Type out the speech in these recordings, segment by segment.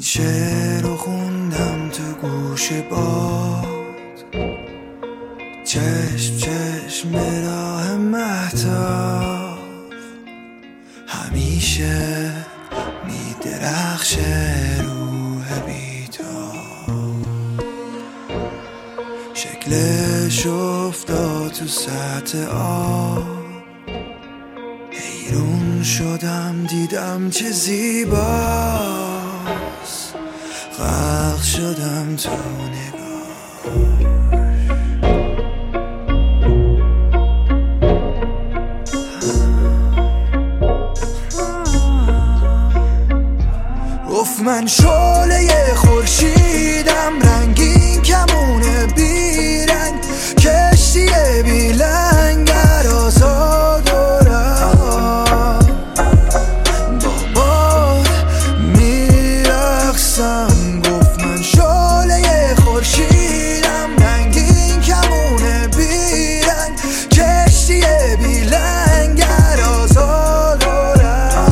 شعر رو خوندم تو گوش باد، چشم چشم به راه مهتاب، همیشه میدرخشه روح بیتاب، شکلش افتاد تو سطح آب، حیرون شدم دیدم چه زیباست، غرق شدم تو نگاه. گفت من شعله خورشیدم، رنگین کمونه بیرنگ، کشتی بی لنگر آزاد و رها، با باد میرقصم. گفت من شعله خورشیدم، رنگین کمونه بیرنگ، کشتی بی لنگر آزاد و رها،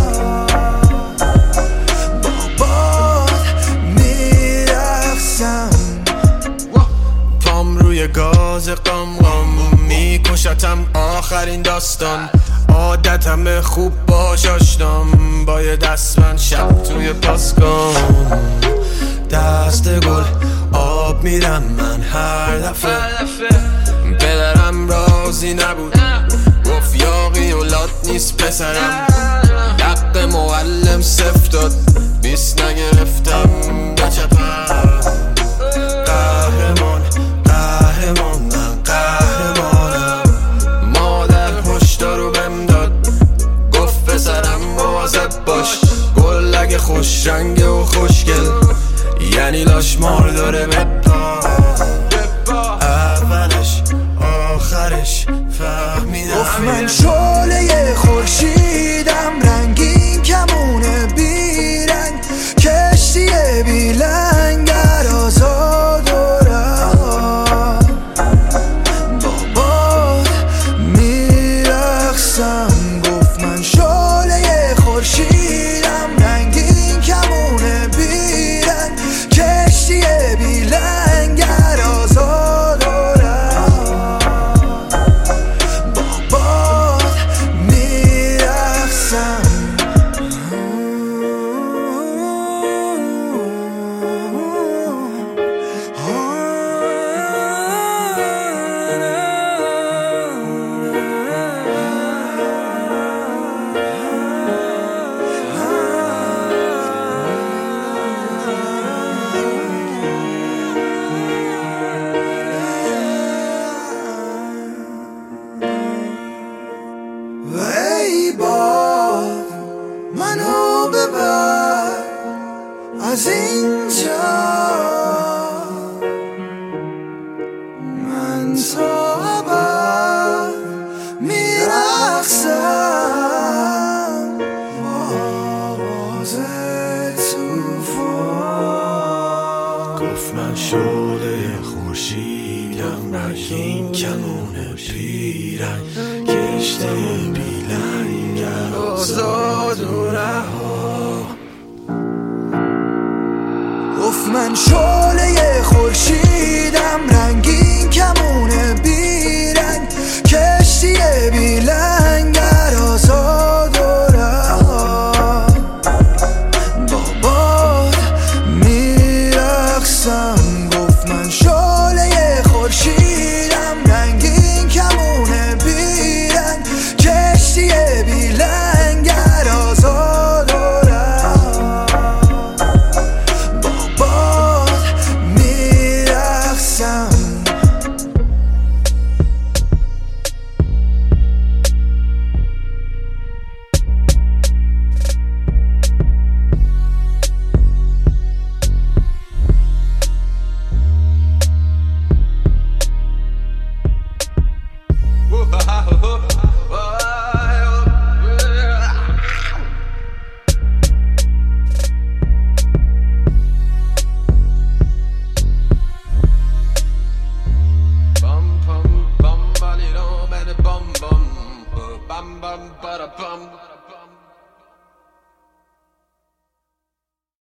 پام روی گاز قم قم میکشتم آخرین داستان، عادتم خوب باش آشنام، باید دست من شب توی پاسکام، دست گل آب میرم من هر دفعه، پدرم راضی نبود گفت یاقی اولاد نیست پسرم، حق معلم صفر داد 20 نگرفتم بچپم، قهرمان قهرمان من قهرمانم، مادر هشدارو بهم داد گفت پسرم مواظب باش، گل اگه خوش رنگه و خوشگل یعنی لاشمار داره بپا، اولش آخرش فهمیدم. گفت من شعله خورشیدم، رنگین کمونه بیرنگ، کشتی بی لنگر آزاد و رها، با باد میرقصم. گفت من شعله خورشیدم، رنگین کمونه بیرنگ، کشتی بی لنگر آزاد و رها، با باد میرقصم. و ای باد منو ببر از اینجا، من تا ابد میرقصم با آواز توفان. گفت من شعله خورشیدم، رنگین کمونه پیرنگ، کشتی بی لنگر آزاد و رها. گفت من